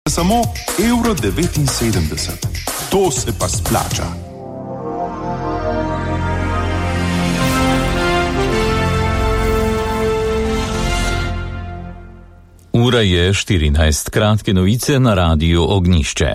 Samo €1,79. To se pa splača. Ura je 14. Kratke novice na radiju Ognjišče.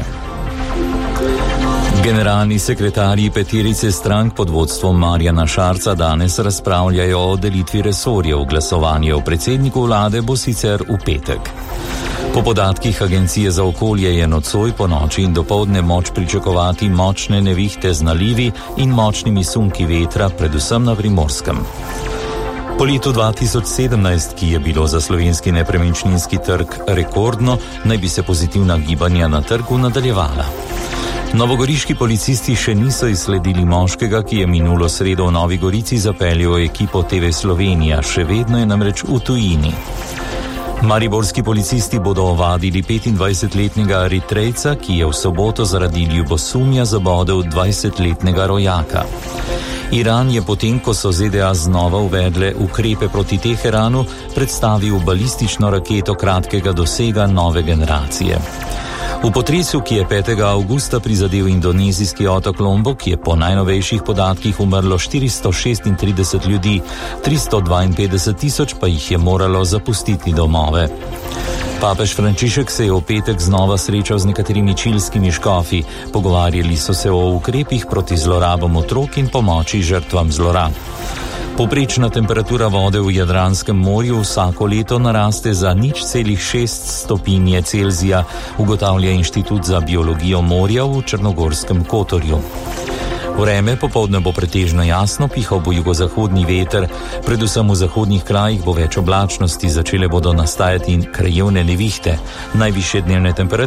Generalni sekretarji peterice strank pod vodstvom Marjana Šarca danes razpravljajo o delitvi resorjev. Glasovanje o predsedniku vlade bo sicer v petek. Po podatkih Agencije za okolje je nocoj, ponoči in dopoldne moč pričakovati močne nevihte z nalivi in močnimi sunki vetra, predvsem na Primorskem. Po letu 2017, ki je bilo za slovenski nepremičninski trg rekordno, naj bi se pozitivna gibanja na trgu nadaljevala. Novogoriški policisti še niso izsledili moškega, ki je minulo sredo v Novi Gorici zapeljal ekipo TV Slovenija, še vedno je namreč v tujini. Mariborski policisti bodo ovadili 25-letnega Eritrejca, ki je v soboto zaradi ljubosumja zabodel 20-letnega rojaka. Iran je potem, ko so ZDA znova uvedle ukrepe proti Teheranu, predstavil balistično raketo kratkega dosega nove generacije. V potresu, ki je 5. avgusta prizadel indonezijski otok Lombok, je po najnovejših podatkih umrlo 436 ljudi, 352 tisoč pa jih je moralo zapustiti domove. Papež Frančišek se je v petek znova srečal z nekaterimi čilskimi škofi. Pogovarjali so se o ukrepih proti zlorabam otrok in pomoči žrtvam zlorab. Povprečna temperatura vode v Jadranskem morju vsako leto naraste za 0,6 stopinje Celzija, ugotavlja Inštitut za biologijo morja v Črnogorskem Kotorju. Vreme popoldne bo pretežno jasno, pihal bo jugozahodni veter, predvsem v zahodnih krajih bo več oblačnosti, začele bodo nastajati krajevne nevihte. Najvišje dnevne temperature